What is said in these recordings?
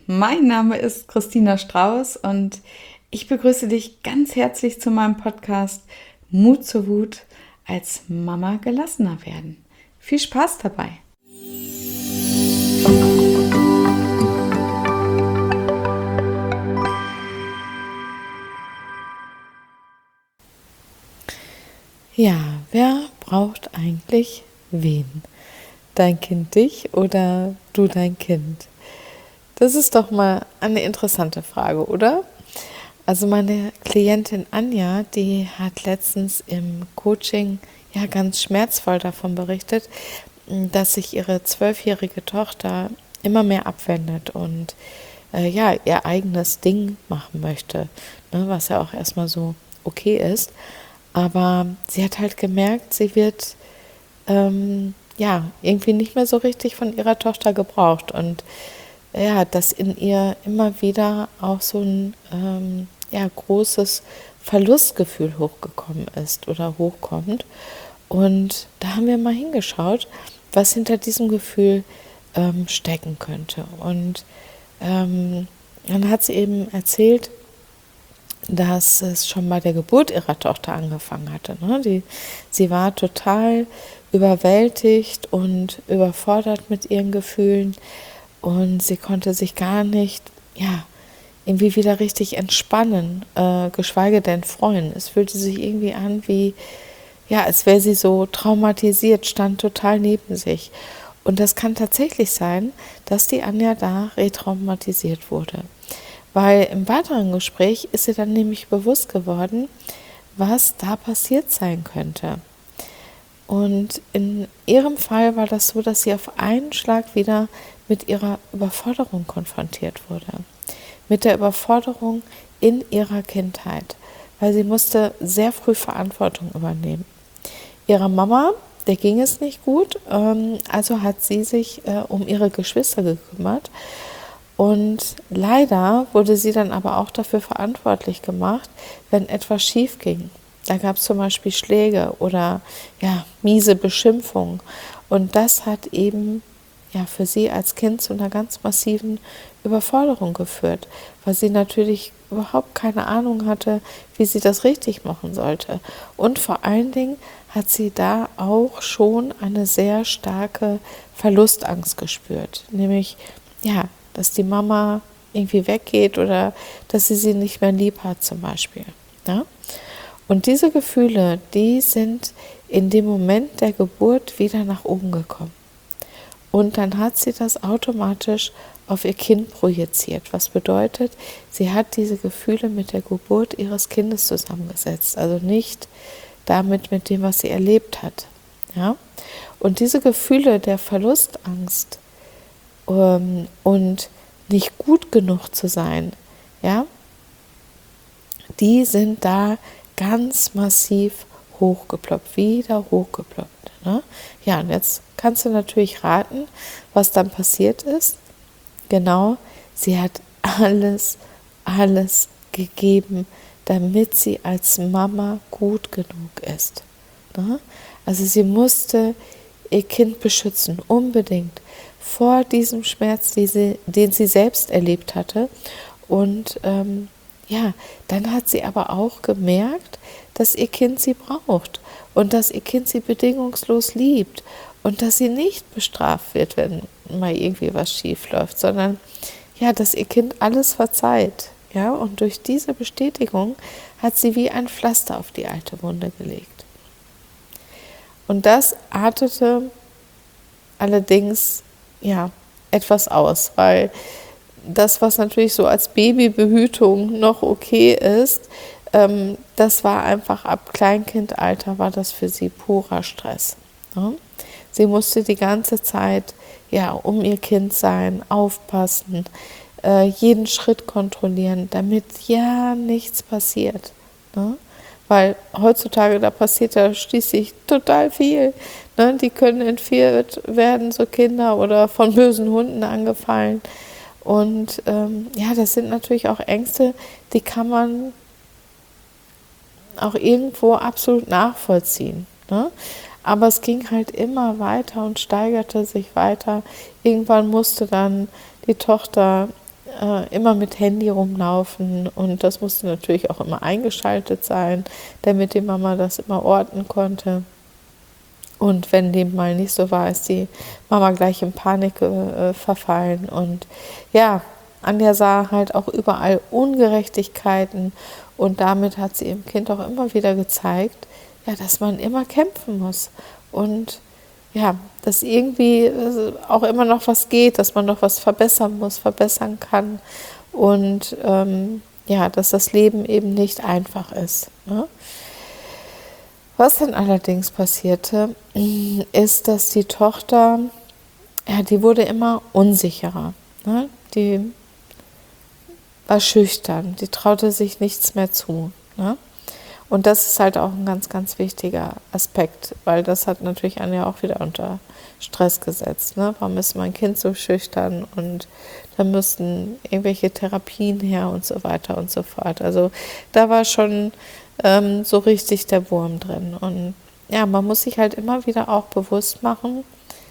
mein Name ist Christina Strauß und ich begrüße dich ganz herzlich zu meinem Podcast Mut zur Wut, als Mama gelassener werden. Viel Spaß dabei! Ja, wer braucht eigentlich wen? Dein Kind dich oder du dein Kind? Das ist doch mal eine interessante Frage, oder? Also meine Klientin Anja, die hat letztens im Coaching ja ganz schmerzvoll davon berichtet, dass sich ihre 12-jährige Tochter immer mehr abwendet und ihr eigenes Ding machen möchte, ne, was ja auch erstmal so okay ist. Aber sie hat halt gemerkt, sie wird irgendwie nicht mehr so richtig von ihrer Tochter gebraucht und ja, dass in ihr immer wieder auch so ein großes Verlustgefühl hochgekommen ist oder hochkommt. Und da haben wir mal hingeschaut, was hinter diesem Gefühl stecken könnte. Und dann hat sie eben erzählt, dass es schon bei der Geburt ihrer Tochter angefangen hatte. Ne? Sie war total überwältigt und überfordert mit ihren Gefühlen und sie konnte sich gar nicht, irgendwie wieder richtig entspannen, geschweige denn freuen. Es fühlte sich irgendwie an wie, als wäre sie so traumatisiert, stand total neben sich. Und das kann tatsächlich sein, dass die Anja da retraumatisiert wurde. Weil im weiteren Gespräch ist ihr dann nämlich bewusst geworden, was da passiert sein könnte. Und in ihrem Fall war das so, dass sie auf einen Schlag wieder mit ihrer Überforderung konfrontiert wurde. Mit der Überforderung in ihrer Kindheit, weil sie musste sehr früh Verantwortung übernehmen. Ihrer Mama, der ging es nicht gut, also hat sie sich um ihre Geschwister gekümmert. Und leider wurde sie dann aber auch dafür verantwortlich gemacht, wenn etwas schief ging. Da gab es zum Beispiel Schläge oder miese Beschimpfungen. Und das hat eben für sie als Kind zu einer ganz massiven Überforderung geführt, weil sie natürlich überhaupt keine Ahnung hatte, wie sie das richtig machen sollte. Und vor allen Dingen hat sie da auch schon eine sehr starke Verlustangst gespürt, nämlich dass die Mama irgendwie weggeht oder dass sie nicht mehr lieb hat zum Beispiel. Ja? Und diese Gefühle, die sind in dem Moment der Geburt wieder nach oben gekommen. Und dann hat sie das automatisch auf ihr Kind projiziert. Was bedeutet, sie hat diese Gefühle mit der Geburt ihres Kindes zusammengesetzt. Also nicht damit mit dem, was sie erlebt hat. Ja? Und diese Gefühle der Verlustangst und nicht gut genug zu sein, die sind da ganz massiv wieder hochgeploppt. Ne? Ja, und jetzt kannst du natürlich raten, was dann passiert ist. Genau, sie hat alles gegeben, damit sie als Mama gut genug ist. Ne? Also sie musste ihr Kind beschützen, unbedingt, vor diesem Schmerz, den sie selbst erlebt hatte. Und dann hat sie aber auch gemerkt, dass ihr Kind sie braucht und dass ihr Kind sie bedingungslos liebt und dass sie nicht bestraft wird, wenn mal irgendwie was schief läuft, sondern dass ihr Kind alles verzeiht. Ja? Und durch diese Bestätigung hat sie wie ein Pflaster auf die alte Wunde gelegt. Und das artete allerdings etwas aus, weil das, was natürlich so als Babybehütung noch okay ist, das war einfach ab Kleinkindalter, war das für sie purer Stress. Ne? Sie musste die ganze Zeit um ihr Kind sein, aufpassen, jeden Schritt kontrollieren, damit nichts passiert. Ne? Weil heutzutage, da passiert ja schließlich total viel. Ne? Die können entführt werden, so Kinder, oder von bösen Hunden angefallen. Und das sind natürlich auch Ängste, die kann man auch irgendwo absolut nachvollziehen. Ne? Aber es ging halt immer weiter und steigerte sich weiter. Irgendwann musste dann die Tochter immer mit Handy rumlaufen und das musste natürlich auch immer eingeschaltet sein, damit die Mama das immer orten konnte. Und wenn dem mal nicht so war, ist die Mama gleich in Panik verfallen. Und ja, Anja sah halt auch überall Ungerechtigkeiten und damit hat sie ihrem Kind auch immer wieder gezeigt, ja, dass man immer kämpfen muss und ja, dass irgendwie auch immer noch was geht, dass man noch was verbessern muss, verbessern kann und ja, dass das Leben eben nicht einfach ist. Ne? Was dann allerdings passierte, ist, dass die Tochter, ja, die wurde immer unsicherer. Ne? Die war schüchtern, die traute sich nichts mehr zu. Ne? Und das ist halt auch ein ganz, ganz wichtiger Aspekt, weil das hat natürlich Anja auch wieder unter Stress gesetzt. Ne? Warum ist mein Kind so schüchtern und da müssten irgendwelche Therapien her und so weiter und so fort. Also da war schon so richtig der Wurm drin. Und ja, man muss sich halt immer wieder auch bewusst machen,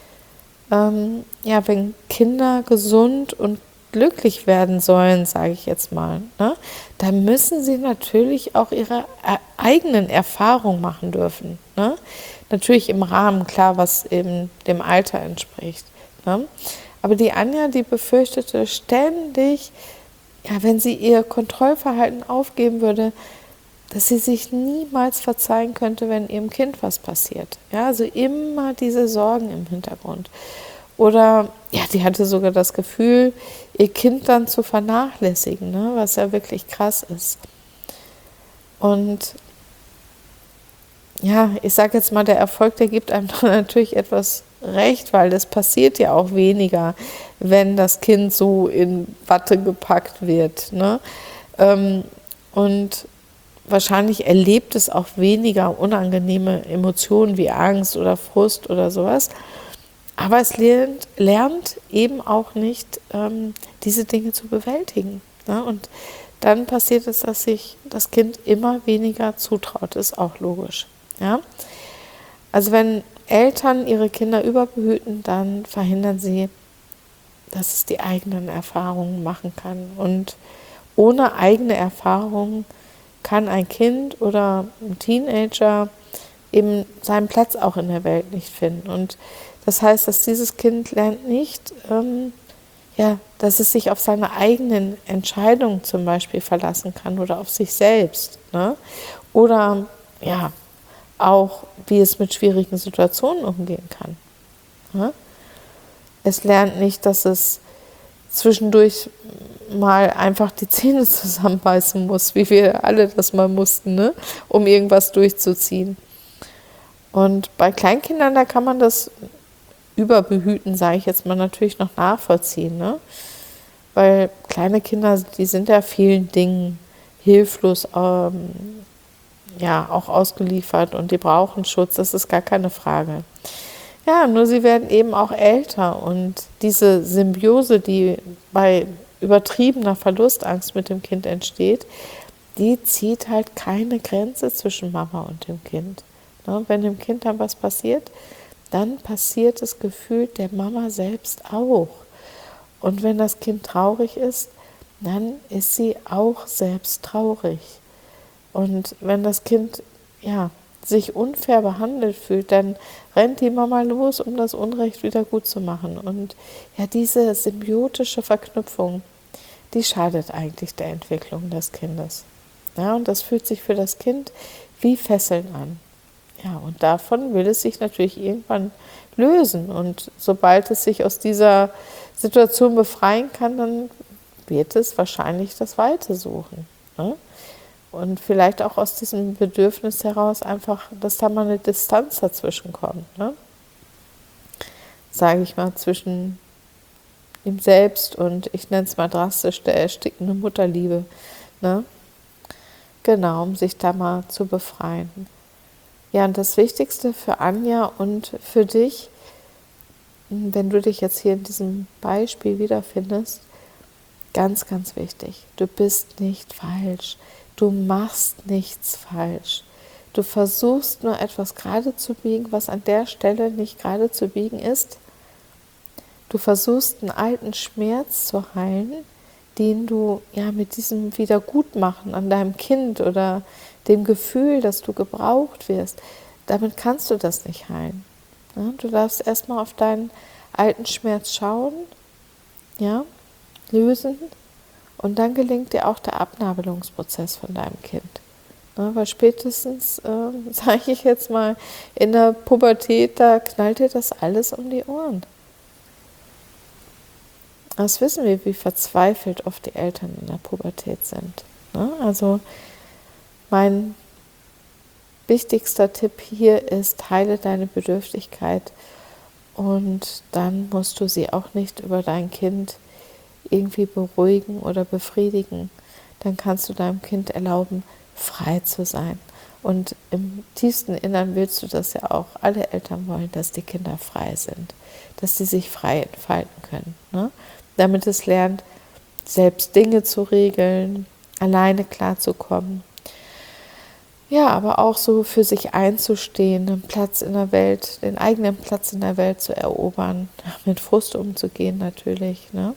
ja, wenn Kinder gesund und glücklich werden sollen, sage ich jetzt mal, ne, dann müssen sie natürlich auch ihre eigenen Erfahrungen machen dürfen. Ne? Natürlich im Rahmen, klar, was eben dem Alter entspricht. Ne? Aber die Anja, die befürchtete ständig, ja, wenn sie ihr Kontrollverhalten aufgeben würde, dass sie sich niemals verzeihen könnte, wenn ihrem Kind was passiert. Ja, also immer diese Sorgen im Hintergrund. Oder ja, die hatte sogar das Gefühl, ihr Kind dann zu vernachlässigen, ne, was ja wirklich krass ist. Und ja, ich sage jetzt mal, der Erfolg, der gibt einem dann natürlich etwas recht, weil das passiert ja auch weniger, wenn das Kind so in Watte gepackt wird. Ne? Und wahrscheinlich erlebt es auch weniger unangenehme Emotionen wie Angst oder Frust oder sowas. Aber es lernt eben auch nicht, diese Dinge zu bewältigen. Ne? Und dann passiert es, dass sich das Kind immer weniger zutraut. Ist auch logisch. Ja? Also wenn Eltern ihre Kinder überbehüten, dann verhindern sie, dass es die eigenen Erfahrungen machen kann. Und ohne eigene Erfahrungen kann ein Kind oder ein Teenager eben seinen Platz auch in der Welt nicht finden. Und das heißt, dass dieses Kind lernt nicht, ja, dass es sich auf seine eigenen Entscheidungen zum Beispiel verlassen kann oder auf sich selbst. Ne? Oder ja, auch, wie es mit schwierigen Situationen umgehen kann. Ne? Es lernt nicht, dass es zwischendurch mal einfach die Zähne zusammenbeißen muss, wie wir alle das mal mussten, ne? Um irgendwas durchzuziehen. Und bei Kleinkindern, da kann man das Überbehüten, sage ich jetzt mal, natürlich noch nachvollziehen. Ne? Weil kleine Kinder, die sind ja vielen Dingen hilflos, ja, auch ausgeliefert und die brauchen Schutz, das ist gar keine Frage. Ja, nur sie werden eben auch älter und diese Symbiose, die bei übertriebener Verlustangst mit dem Kind entsteht, die zieht halt keine Grenze zwischen Mama und dem Kind. Ne? Wenn dem Kind dann was passiert, dann passiert es gefühlt der Mama selbst auch. Und wenn das Kind traurig ist, dann ist sie auch selbst traurig. Und wenn das Kind ja, sich unfair behandelt fühlt, dann rennt die Mama los, um das Unrecht wieder gut zu machen. Und ja, diese symbiotische Verknüpfung, die schadet eigentlich der Entwicklung des Kindes. Ja, und das fühlt sich für das Kind wie Fesseln an. Ja, und davon will es sich natürlich irgendwann lösen. Und sobald es sich aus dieser Situation befreien kann, dann wird es wahrscheinlich das Weite suchen. Ne? Und vielleicht auch aus diesem Bedürfnis heraus einfach, dass da mal eine Distanz dazwischen kommt. Ne? Sage ich mal, zwischen ihm selbst und, ich nenne es mal drastisch, der erstickenden Mutterliebe. Ne? Genau, um sich da mal zu befreien. Ja, und das Wichtigste für Anja und für dich, wenn du dich jetzt hier in diesem Beispiel wiederfindest, ganz, ganz wichtig, du bist nicht falsch, du machst nichts falsch. Du versuchst nur etwas gerade zu biegen, was an der Stelle nicht gerade zu biegen ist. Du versuchst einen alten Schmerz zu heilen, den du ja mit diesem Wiedergutmachen an deinem Kind oder dem Gefühl, dass du gebraucht wirst, damit kannst du das nicht heilen. Ja, du darfst erstmal auf deinen alten Schmerz schauen, ja, lösen, und dann gelingt dir auch der Abnabelungsprozess von deinem Kind. Ja, weil spätestens, sage ich jetzt mal, in der Pubertät, da knallt dir das alles um die Ohren. Das wissen wir, wie verzweifelt oft die Eltern in der Pubertät sind. Ne? Also mein wichtigster Tipp hier ist, heile deine Bedürftigkeit, und dann musst du sie auch nicht über dein Kind irgendwie beruhigen oder befriedigen. Dann kannst du deinem Kind erlauben, frei zu sein. Und im tiefsten Innern willst du das ja auch. Alle Eltern wollen, dass die Kinder frei sind, dass sie sich frei entfalten können. Ne? Damit es lernt, selbst Dinge zu regeln, alleine klarzukommen. Ja, aber auch so für sich einzustehen, einen Platz in der Welt, den eigenen Platz in der Welt zu erobern, mit Frust umzugehen natürlich, ne?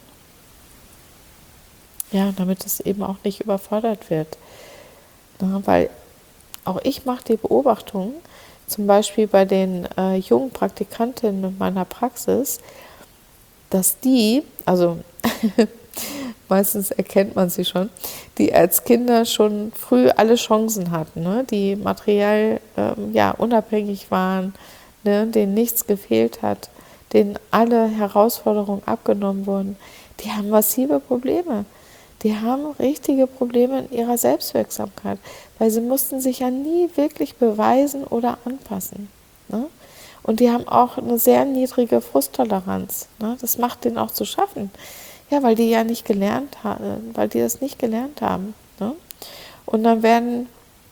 Ja, damit es eben auch nicht überfordert wird. Ne? Weil auch ich mache die Beobachtung, zum Beispiel bei den jungen Praktikantinnen in meiner Praxis, dass die, also meistens erkennt man sie schon, die als Kinder schon früh alle Chancen hatten, ne? Die materiell unabhängig waren, ne? Denen nichts gefehlt hat, denen alle Herausforderungen abgenommen wurden, die haben massive Probleme. Die haben richtige Probleme in ihrer Selbstwirksamkeit, weil sie mussten sich ja nie wirklich beweisen oder anpassen. Ne? Und die haben auch eine sehr niedrige Frusttoleranz. Ne? Das macht denen auch zu schaffen. Ja, weil die ja nicht gelernt haben, weil die das nicht gelernt haben. Ne? Und dann werden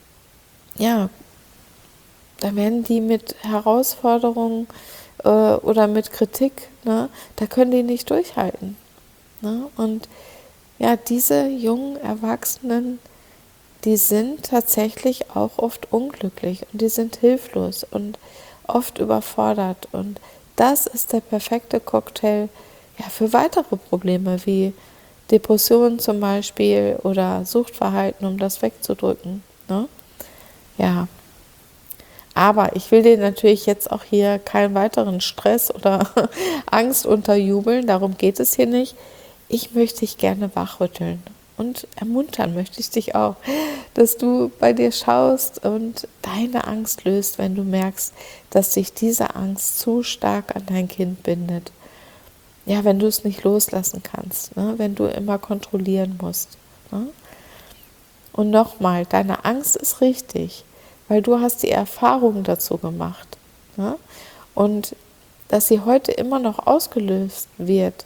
die mit Herausforderungen oder mit Kritik, ne, da können die nicht durchhalten. Ne? Und ja, diese jungen Erwachsenen, die sind tatsächlich auch oft unglücklich und die sind hilflos und oft überfordert. Und das ist der perfekte Cocktail für weitere Probleme wie Depressionen zum Beispiel oder Suchtverhalten, um das wegzudrücken. Ne? Ja, aber ich will dir natürlich jetzt auch hier keinen weiteren Stress oder Angst unterjubeln, darum geht es hier nicht. Ich möchte dich gerne wachrütteln und ermuntern möchte ich dich auch, dass du bei dir schaust und deine Angst löst, wenn du merkst, dass sich diese Angst zu stark an dein Kind bindet. Ja, wenn du es nicht loslassen kannst, ne? Wenn du immer kontrollieren musst. Ne? Und nochmal, deine Angst ist richtig, weil du hast die Erfahrung dazu gemacht. Ne? Und dass sie heute immer noch ausgelöst wird,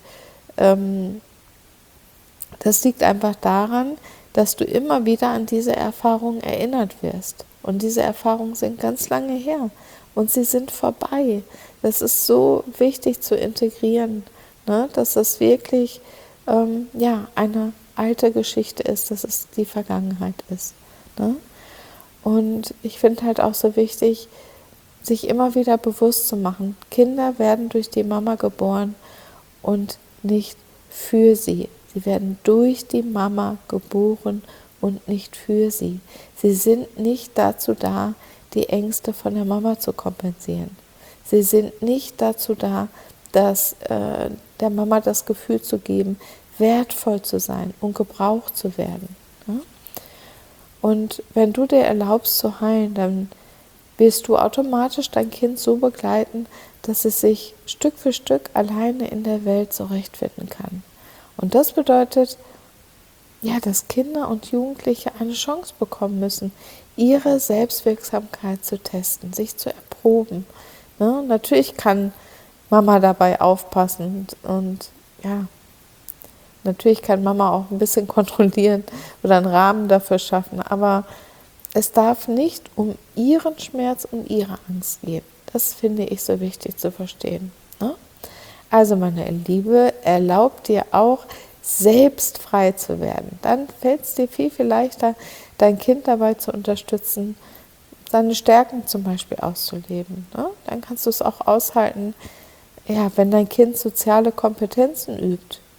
das liegt einfach daran, dass du immer wieder an diese Erfahrungen erinnert wirst. Und diese Erfahrungen sind ganz lange her und sie sind vorbei. Das ist so wichtig zu integrieren, ne? Dass das wirklich eine alte Geschichte ist, dass es die Vergangenheit ist. Ne? Und ich finde halt auch so wichtig, sich immer wieder bewusst zu machen, Kinder werden durch die Mama geboren und nicht für sie. Sie werden durch die Mama geboren und nicht für sie. Sie sind nicht dazu da, die Ängste von der Mama zu kompensieren. Sie sind nicht dazu da, der Mama das Gefühl zu geben, wertvoll zu sein und gebraucht zu werden. Ja? Und wenn du dir erlaubst zu heilen, dann wirst du automatisch dein Kind so begleiten, dass es sich Stück für Stück alleine in der Welt zurechtfinden kann. Und das bedeutet, dass Kinder und Jugendliche eine Chance bekommen müssen, ihre Selbstwirksamkeit zu testen, sich zu erproben. Ne? Natürlich kann Mama dabei aufpassen und natürlich kann Mama auch ein bisschen kontrollieren oder einen Rahmen dafür schaffen, aber es darf nicht um ihren Schmerz und ihre Angst gehen. Das finde ich so wichtig zu verstehen. Ne? Also meine Liebe, erlaub dir auch, selbst frei zu werden. Dann fällt es dir viel, viel leichter, dein Kind dabei zu unterstützen, seine Stärken zum Beispiel auszuleben. Ne? Dann kannst du es auch aushalten, wenn dein Kind soziale Kompetenzen übt.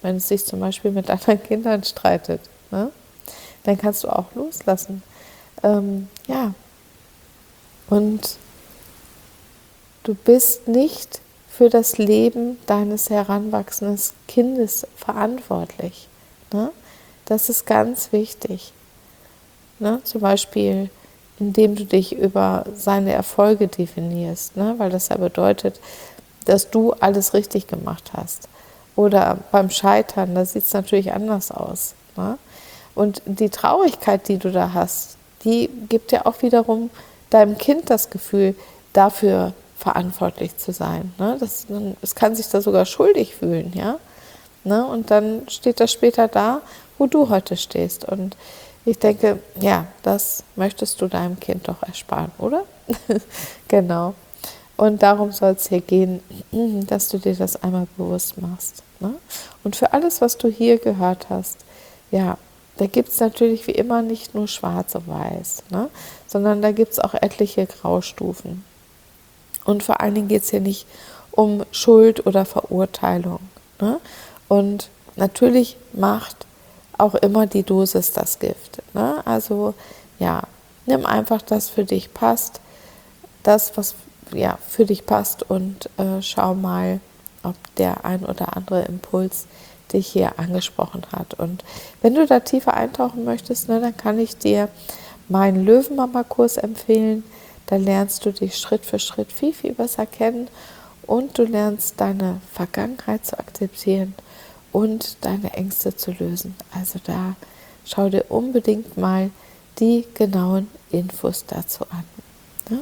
wenn es sich zum Beispiel mit anderen Kindern streitet, ne? Dann kannst du auch loslassen. Ja, und du bist nicht für das Leben deines heranwachsenden Kindes verantwortlich. Ne? Das ist ganz wichtig. Ne? Zum Beispiel, indem du dich über seine Erfolge definierst, ne? Weil das ja bedeutet, dass du alles richtig gemacht hast. Oder beim Scheitern, da sieht es natürlich anders aus. Ne? Und die Traurigkeit, die du da hast, die gibt ja auch wiederum deinem Kind das Gefühl, dafür verantwortlich zu sein. Ne? Es kann sich da sogar schuldig fühlen, ja. Ne? Und dann steht das später da, wo du heute stehst. Und ich denke, ja, das möchtest du deinem Kind doch ersparen, oder? Genau. Und darum soll es hier gehen, dass du dir das einmal bewusst machst. Ne? Und für alles, was du hier gehört hast, ja, da gibt es natürlich wie immer nicht nur schwarz und weiß, ne? Sondern da gibt es auch etliche Graustufen. Und vor allen Dingen geht es hier nicht um Schuld oder Verurteilung. Ne? Und natürlich macht auch immer die Dosis das Gift. Ne? Also ja, nimm einfach das für dich passt, das, was ja, für dich passt und schau mal, ob der ein oder andere Impuls dich hier angesprochen hat. Und wenn du da tiefer eintauchen möchtest, ne, dann kann ich dir meinen Löwenmama-Kurs empfehlen. Da lernst du dich Schritt für Schritt viel, viel besser kennen und du lernst deine Vergangenheit zu akzeptieren und deine Ängste zu lösen. Also da schau dir unbedingt mal die genauen Infos dazu an. Ne?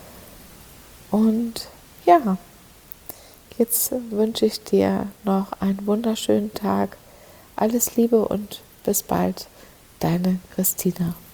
Und ja, jetzt wünsche ich dir noch einen wunderschönen Tag. Alles Liebe und bis bald, deine Christina.